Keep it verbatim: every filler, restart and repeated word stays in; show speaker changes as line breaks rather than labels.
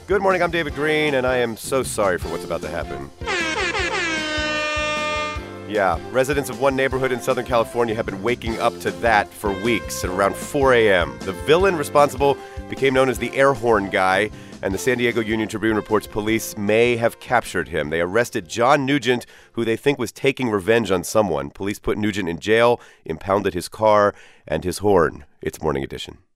Good morning, I'm David Green, and I am so sorry for what's about to happen. Yeah, residents of one neighborhood in Southern California have been waking up to that for weeks at around four a.m. The villain responsible became known as the air horn guy, and the San Diego Union Tribune reports police may have captured him. They arrested John Nugent, who they think was taking revenge on someone. Police put Nugent in jail, impounded his car and his horn. It's Morning Edition.